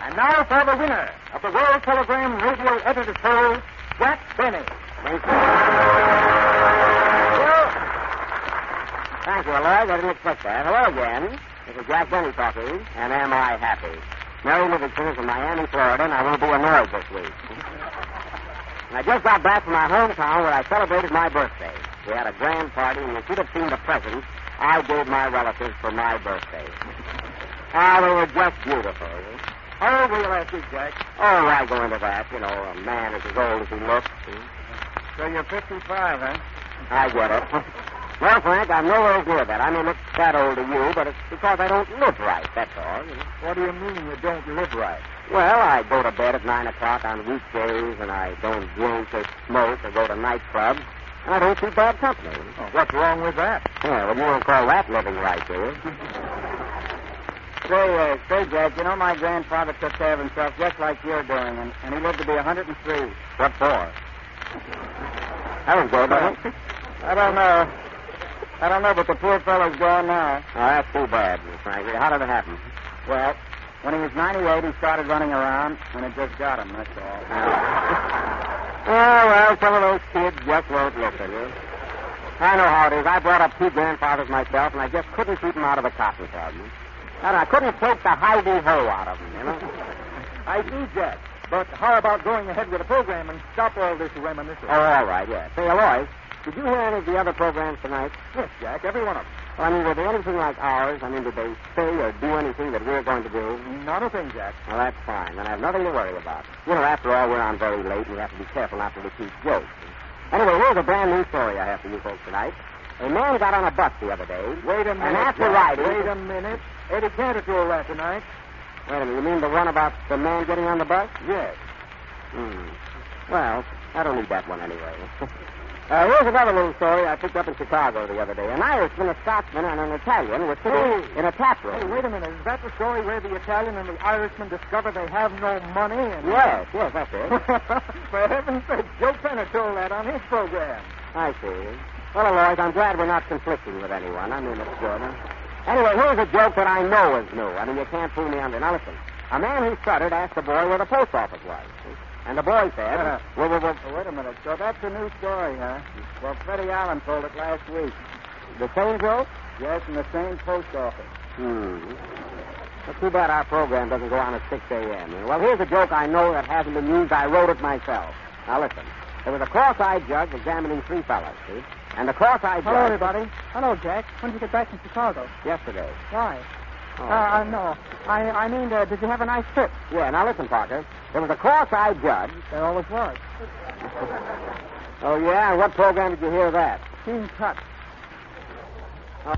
And now for the winner of the World Telegram Radio Editor's Poll, Jack Benny. Thank you. Thank you, Lloyd. I didn't expect that. Hello again. This is Jack Benny talking, and am I happy? Mary Livingston is from Miami, Florida, and I won't be annoyed this week. And I just got back from my hometown where I celebrated my birthday. We had a grand party, and you should have seen the presents I gave my relatives for my birthday. They were just beautiful. How old were you last week, Jack? Oh, I go into that. You know, a man is as old as he looks. So you're 55, huh? I get it. Well, Frank, I'm nowhere near that. I may look that old to you, but it's because I don't live right, that's all. What do you mean you don't live right? Well, I go to bed at 9 o'clock on weekdays, and I don't drink or smoke or go to nightclubs, and I don't see bad company. Oh, what's wrong with that? Yeah, well, you don't call that living right, do you? Say, Jack, you know my grandfather took care of himself just like you're doing, and he lived to be 103. What for? That was good, wasn't it? I don't know, but the poor fellow's gone now. Oh, that's too bad, Frank. How did it happen? Well, when he was 98, he started running around, and it just got him, that's all. Oh, well, some of those kids just won't listen, you. I know how it is. I brought up 2 grandfathers myself, and I just couldn't keep them out of the cotton club. And I couldn't take the hidey-ho out of them, you know. I see, Jack. But how about going ahead with the program and stop all this reminiscing? Oh, all right, yeah. Say, Aloy, did you hear any of the other programs tonight? Yes, Jack, every one of them. Well, I mean, were they anything like ours? I mean, did they say or do anything that we're going to do? Not a thing, Jack. Well, that's fine. Then I have nothing to worry about. You know, after all, we're on very late, and we have to be careful not to repeat jokes. Anyway, here's a brand new story I have for you folks tonight. A man got on a bus the other day. Wait a minute. And after riding... Wait a minute. Eddie Cantor told that tonight. Wait a minute. You mean the one about the man getting on the bus? Yes. Well, I don't need that one anyway. Here's another little story I picked up in Chicago the other day. An Irishman, a Scotsman, and an Italian were sitting in a tap room. Hey, wait a minute. Is that the story where the Italian and the Irishman discover they have no money? And... Yes, that's it. For heaven's sake, Joe Penner told that on his program. I see. Well, Aloys, I'm glad we're not conflicting with anyone. I mean, it's good. Anyway, here's a joke that I know is new. I mean, you can't fool me under. Now, listen. A man who stuttered asked the boy where the post office was. And the boy said... Wait a minute. So that's a new story, huh? Well, Freddie Allen told it last week. The same joke? Yes, in the same post office. It's too bad our program doesn't go on at 6 a.m. Well, here's a joke I know that hasn't been used. I wrote it myself. Now, listen. There was a cross-eyed judge examining 3 fellas, see? And the cross-eyed judge... Hello, everybody. Hello, Jack. When did you get back from Chicago? Yesterday. Why? Oh, no. I mean, did you have a nice trip? Yeah, now listen, Parker. There was a cross-eyed judge. There always was. Oh, yeah? And what program did you hear that? Keen Cut. Oh.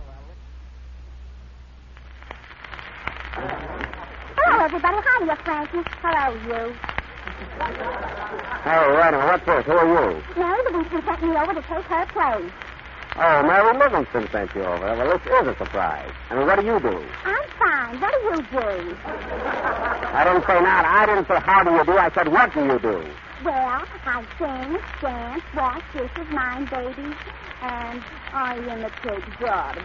Hello, everybody. Hiya, Frankie. Hello, you. Oh, wait a minute. What's this? Who are you? Mary Livingston sent me over to take her place. Oh, Mary Livingston sent you over. Well, this is a surprise. I mean, what do you do? I'm fine. What do you do? I didn't say not. I didn't say how do you do. I said what do you do? Well, I sing, dance, wash dishes, mind babies, and I imitate God.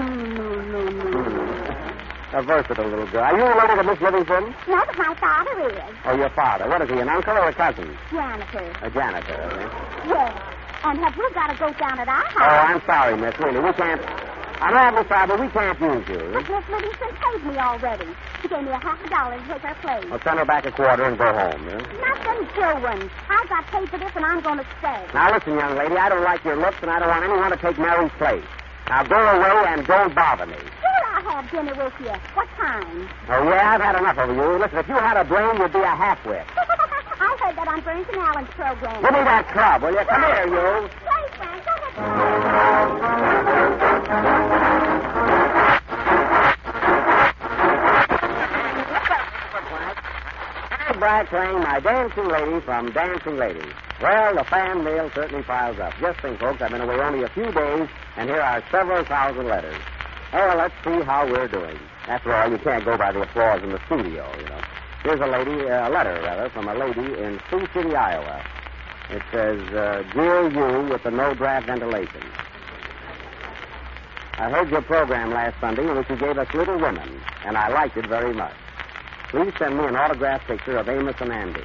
A versatile little girl. Are you related to Miss Livingston? No, but my father is. Oh, your father. What is he, an uncle or a cousin? Janitor. A janitor, okay. Yes. And have you got a goat down at our house? Oh, I'm sorry, miss. Really, we can't... I'm awfully sorry, but we can't use you. But Miss Livingston paid me already. She gave me $50 to take her place. I'll send her back a quarter and go home, yeah? Nothing doing. I got paid for this, and I'm going to stay. Now, listen, young lady, I don't like your looks, and I don't want anyone to take Mary's place. Now, go away and don't bother me. Sure, I'll have dinner with you. What time? Oh, yeah, I've had enough of you. Listen, if you had a brain, you'd be a half-wit. I heard that on Burns and Allen's program. Give me that club, will you? Come here, you. Hey, Frank, go ahead. Bragg playing My Dancing Lady from Dancing Lady. Well, the fan mail certainly piles up. Just think, folks, I've been away only a few days, and here are several thousand letters. Oh, well, let's see how we're doing. After all, you can't go by the applause in the studio, you know. Here's a letter, from a lady in Sioux City, Iowa. It says, Dear you with the no-draft ventilation. I heard your program last Sunday in which you gave us Little Women, and I liked it very much. Please send me an autographed picture of Amos and Andy.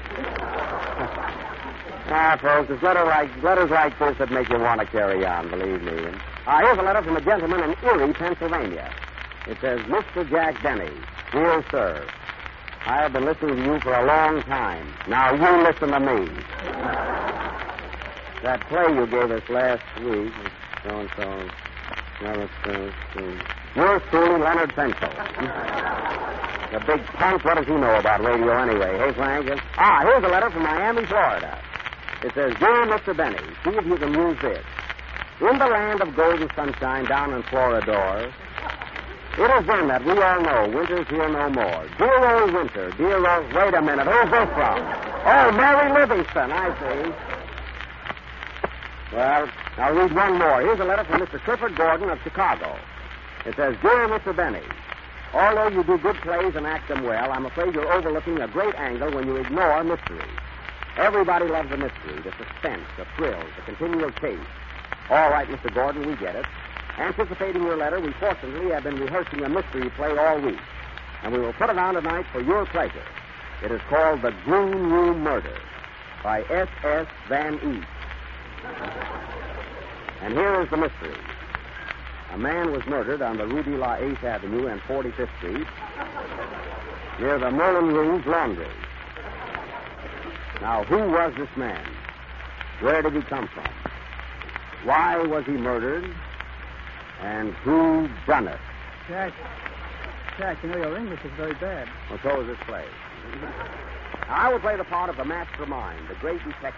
Folks, it's letters like this that make you want to carry on, believe me. Here's a letter from a gentleman in Erie, Pennsylvania. It says, Mr. Jack Benny, dear sir, I have been listening to you for a long time. Now you listen to me. That play you gave us last week, so-and-so, yours truly, Leonard Pencil. The big punk, what does he know about radio anyway? Hey, Frank? Here's a letter from Miami, Florida. It says, Dear Mr. Benny, see if you can use this. In the land of golden sunshine down in Floridor, it is then that we all know winter's here no more. Dear old winter, dear old... Wait a minute, who's this from? Oh, Mary Livingston, I see. Well, I'll read one more. Here's a letter from Mr. Clifford Gordon of Chicago. It says, Dear Mr. Benny, although you do good plays and act them well, I'm afraid you're overlooking a great angle when you ignore mystery. Everybody loves a mystery, the suspense, the thrill, the continual chase. All right, Mr. Gordon, we get it. Anticipating your letter, we fortunately have been rehearsing a mystery play all week, and we will put it on tonight for your pleasure. It is called The Green Room Murder by S.S. Van East. And here is the mystery. A man was murdered on the Rue de la 8th Avenue and 45th Street near the Merlin Rouge Laundry. Now, who was this man? Where did he come from? Why was he murdered? And who done it? Jack, you know your English is very bad. Well, so is this play. I will play the part of the mastermind, the great detective.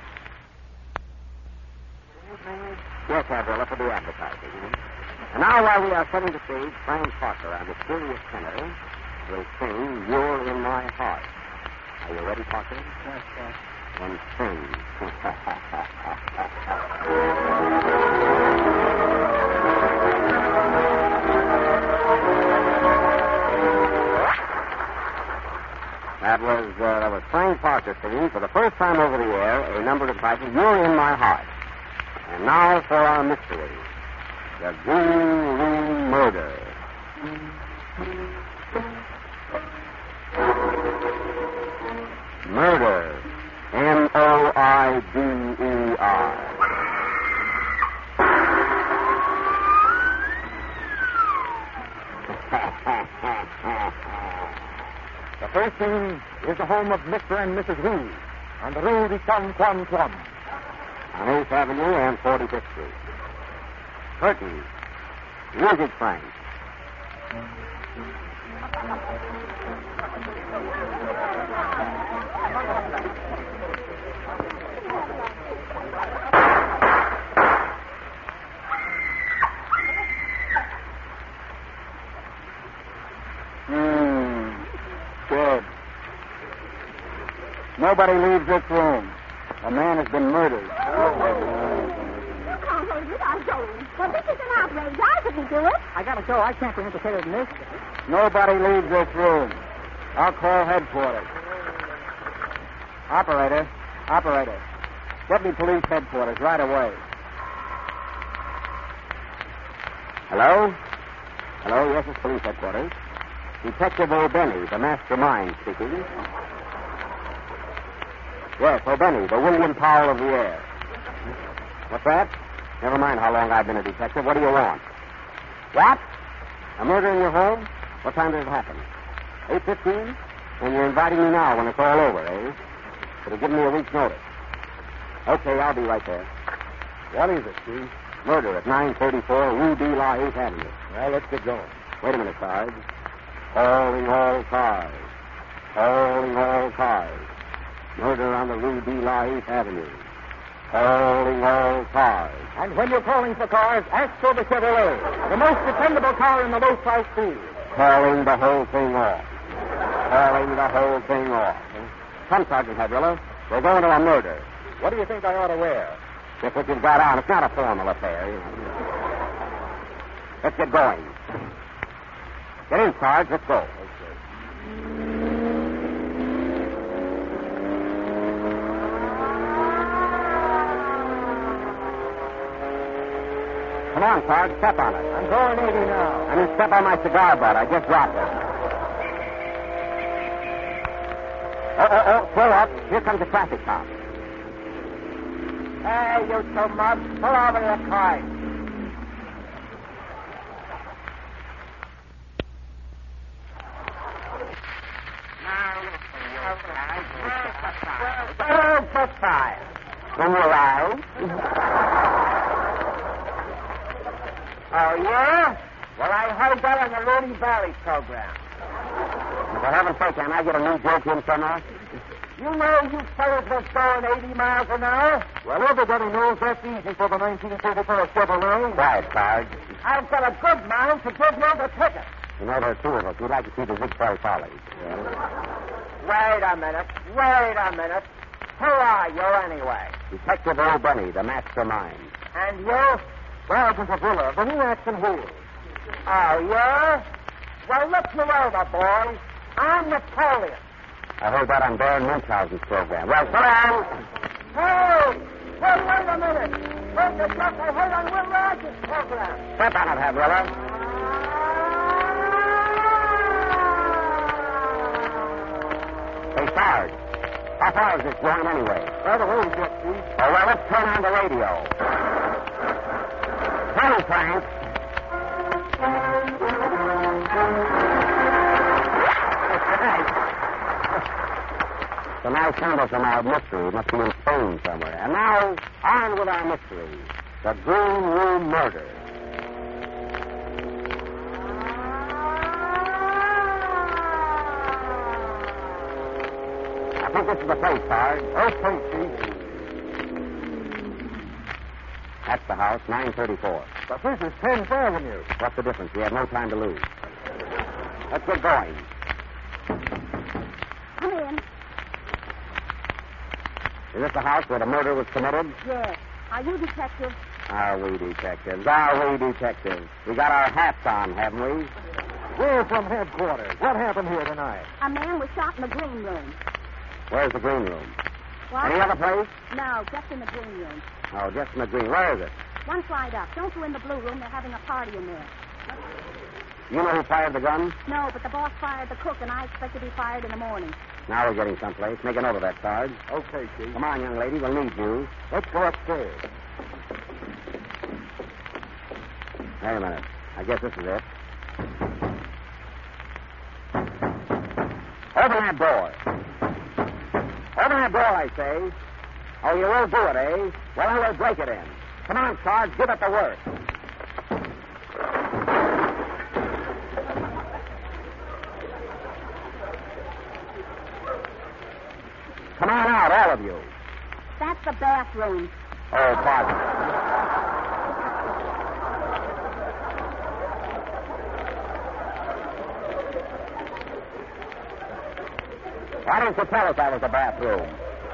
Yes, Avril, for the advertising. And now, while we are setting the stage, Frank Parker on the curious tenor will sing You're in My Heart. Are you ready, Parker? Yes, sir. Then sing. That was Frank Parker singing for the first time over the air a number entitled You're in My Heart. And now for our mystery, The Green Room Murder. Murder. M-O-I-D-E-R. The first scene is the home of Mr. and Mrs. Wu on the Rue de San Juan Plum. On 8th Avenue and 45th Street. Curtain. Music, Frank. Good. Nobody leaves this room. A man has been murdered. You can't hold it without going. Well, this is an outrage. I couldn't do it. I gotta go. I can't be implicated in this. Nobody leaves this room. I'll call headquarters. Operator. Get me police headquarters right away. Hello? Hello, yes, it's police headquarters. Detective O'Benny, the mastermind, speaking. Yes, O'Benny, the William Powell of the air. What's that? Never mind how long I've been a detective. What do you want? What? A murder in your home? What time did it happen? 8:15? And you're inviting me now when it's all over, eh? Could have given me a week's notice. Okay, I'll be right there. What is it, Steve? Murder at 934 Rue de la 8th Avenue. Well, let's get going. Wait a minute, Sarge. Calling all cars. Calling all cars. Murder on the Rue de la 8th Avenue. Calling all cars. And when you're calling for cars, ask for the Chevrolet, the most dependable car in the low-price field. Calling the whole thing off. Calling the whole thing off. Come, Sergeant Hadrilla. We're going to a murder. What do you think I ought to wear? Just what you've got on. It's not a formal affair, you know. Let's get going. Get in, Sarge. Let's go. Come on, Sarge. Step on it. I'm going 80 now. I mean, step on my cigar butt. I just dropped it. Slow up. Here comes a traffic cop. Hey, you two mubs, pull over to your car. Where's the fire? When you arrive. Oh, yeah? Well, I heard that on the Looney Valley program. For heaven's sake, can I get a new joke in somewhere? You know you fellas was going 80 miles an hour? Well, everybody knows that's easy for the 1934 Chevrolet. Quiet, Sarge. I've got a good mind to give you the ticket. You know, there are two of us. We'd like to see the Ziegfeld Follies. Wait a minute. Who are you, anyway? Detective O'Benny, the mastermind. And you? Sergeant Avila, the new action wheel. Oh, yeah? Well, look me over, boys. I'm Napoleon. I heard that on Baron Munchausen's program. Well, so long. Hey! Wait a minute. Heard the stuff I heard on Will Rogers' program. Step on it, Avila. Hey, Sarge. How far is this going anyway? By the way, Chief. Oh, well, let's turn on the radio. Hey, Frank. So now sample from our mystery. It must be in Spain somewhere. And now, on with our mystery. The Green Room Murder. I think this is the place, Sarge. Okay, Chief. That's the house, 934. But this is 10th Avenue. What's the difference? We have no time to lose. Let's get going. Come in. Is this the house where the murder was committed? Yes. Are you detective? Are we detectives? We got our hats on, haven't we? We're from headquarters. What happened here tonight? A man was shot in the green room. Where's the green room? What? Any other place? No, just in the green room. Oh, just in the green. Where is it? One flight up. Don't go in the blue room. They're having a party in there. You know who fired the gun? No, but the boss fired the cook, and I expect to be fired in the morning. Now we're getting someplace. Make a note of that, Sarge. Okay, Chief. Come on, young lady. We'll need you. Let's go upstairs. Wait a minute. I guess this is it. Open that door. Open that door, I say. Oh, you won't do it, eh? Well, I will break it in. Come on, Sarge. Give it the work. Come on out, all of you. That's the bathroom. Oh, pardon. Why didn't you tell us that was the bathroom?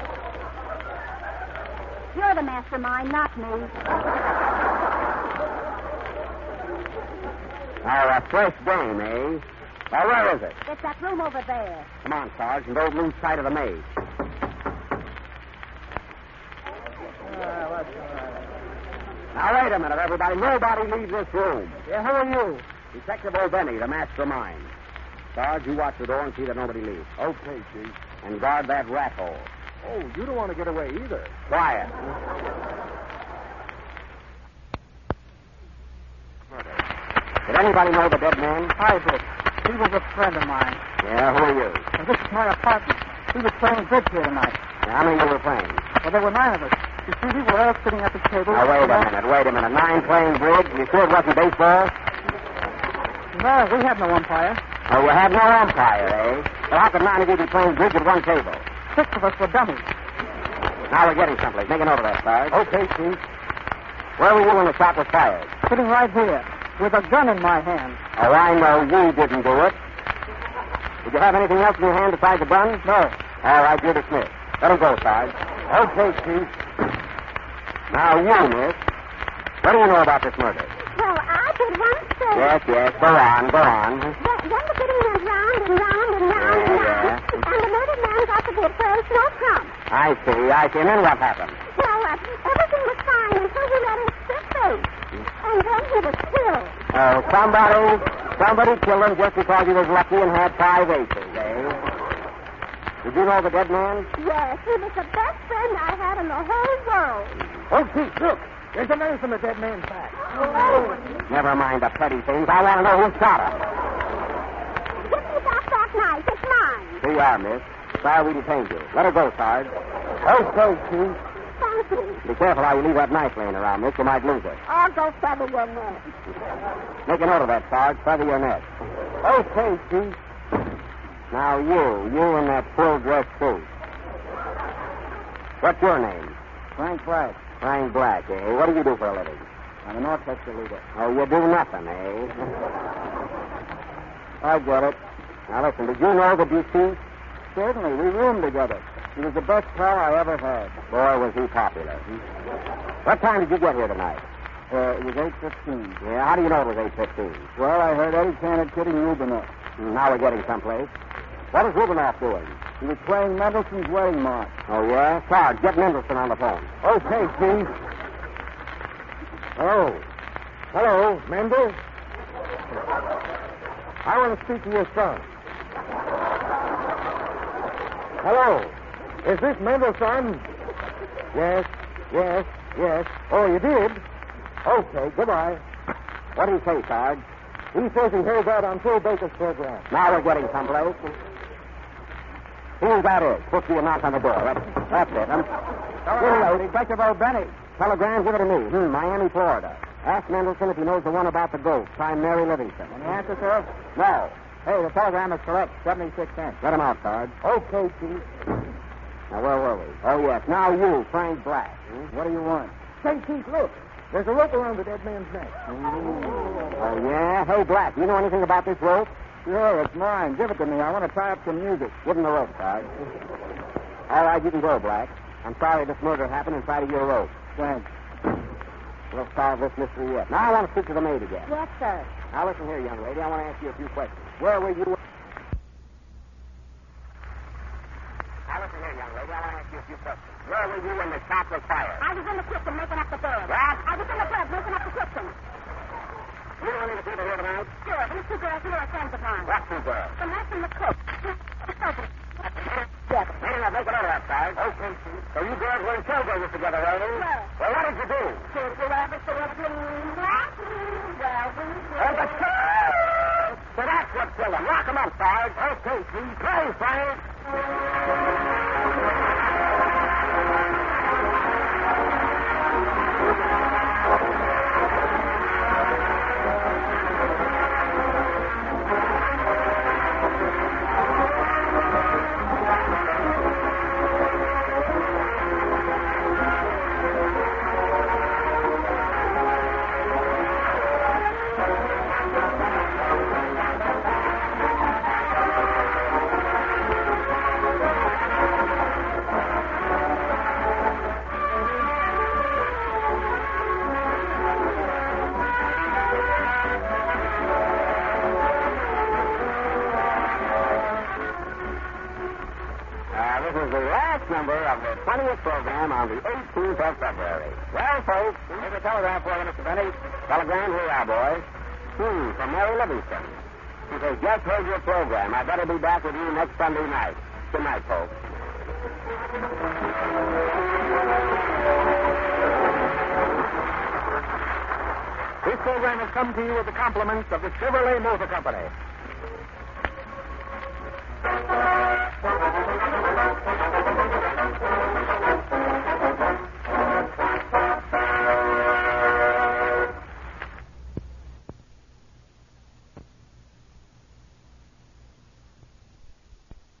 You're the mastermind, not me. Oh, a fresh game, eh? Well, where is it? It's that room over there. Come on, Sarge, and don't lose sight of the maid. Now, wait a minute, everybody. Nobody leave this room. Yeah, who are you? Detective O'Benny, the mastermind. Sarge, you watch the door and see that nobody leaves. Okay, Chief. And guard that rat hole. Oh, you don't want to get away either. Quiet. Did anybody know the dead man? I did. He was a friend of mine. Yeah, who are you? And this is my apartment. He was playing bridge here tonight. How many you were playing? Well, there were 9 of us. You see, we were all sitting at the table. Now, wait a minute. 9 playing bridge? You sure it wasn't baseball? No, we had no umpire. Oh, you had no umpire, eh? Well, how could 9 of you be playing bridge at one table? 6 of us were dummies. Now we're getting someplace. Make a note of that, Sarge. Okay, Chief. Where were you when the shot was fired? Sitting right here, with a gun in my hand. Oh, I know you didn't do it. Did you have anything else in your hand besides the gun? No. All right, you're dismissed. Let him go, Sarge. Okay, Chief. Now, you, miss. What do you know about this murder? Well, I did once say... Yes. Go on. Then the bidding went round and round and round and round. Yeah. And the murdered man got the bid for no crumb. I see. And then what happened? Well, everything was fine until he let his stick face. And then he was killed. Oh, somebody killed him just because he was lucky and had 5 aces, eh? Did you know the dead man? Yes, he was the best friend I had in the whole world. Oh, Chief, look. There's a knife in the dead man's back. Never mind the petty things. I want to know who shot her. Give me that knife. It's mine. Here you are, miss. Sorry we detained you. Let her go, Sarge. Okay, Chief. Thank you. Be careful how you leave that knife laying around, miss. You might lose it. I'll go feather your neck. Make a note of that, Sarge. Feather your neck. Okay, Chief. Now you in that full dress suit. What's your name? Frank Black. Frank Black, eh? What do you do for a living? I'm an orchestra leader. Oh, you do nothing, eh? I get it. Now, listen, did you know the deceased? Certainly. We roomed together. He was the best pal I ever had. Boy, was he popular. What time did you get here tonight? It was 8:15. Yeah, how do you know it was 8:15? Well, I heard Eddie Tanner kidding Rubinoff. Now we're getting someplace. What is Rubinoff doing? He was playing Mendelssohn's Wedding March. Oh, yeah? Sarge, get Mendelssohn on the phone. Okay, Chief. Oh. Hello, Mendel. I want to speak to your son. Hello. Is this Mendelssohn? Yes. Oh, you did? Okay, goodbye. What do you say, Sarge? He says he heard that on Phil Baker's program. Now we're getting someplace. Who that is? Put you a knock on the door. That's it. Hello, Detective O'Benny. Telegram, give it to me. Miami, Florida. Ask Mendelssohn if he knows the one about the ghost. Try Mary Livingston. Any answer, sir? No. Hey, the telegram is correct. 76 cents. Let him out, Sarge. Okay, Chief. Now, where were we? Oh, yes. Now you, Frank Black. What do you want? Say, Chief, look. There's a rope around the dead man's neck. Oh, yeah? Hey, Black, you know anything about this rope? Sure, it's mine. Give it to me. I want to tie up some music. Give him the rope, Sarge. All right, you can go, Black. I'm sorry this murder happened inside of your rope. Thanks. We'll solve this mystery yet. Now I want to speak to the maid again. Yes, sir. Now listen here, young lady. I want to ask you a few questions. Where were you? Now listen here, young lady. I want to ask you a few questions. Where were you when the shot was fired? I was in the kitchen making up the bed. What? I was in the bed making up the kitchen. You know any of the people here tonight? Sure, these two girls here are friends of mine. What two girls? The nurse and the cook. Yes. Make it over that, Sarge. Okay, Chief. So you girls were in tailgaters together, right? Yes. Well, what did you do? Did you ever see a green black? Well, we did. Oh, but so that's what killed him. Lock him up, Sarge. Okay, Chief. Play, Frank. This is the last number of the 20th program on the 18th of February. Well, folks, here's a telegram for you, Mr. Benny. Telegram, here you are, boys. From Mary Livingston. She says, just heard your program. I better be back with you next Sunday night. Good night, folks. This program has come to you with the compliments of the Chevrolet Motor Company,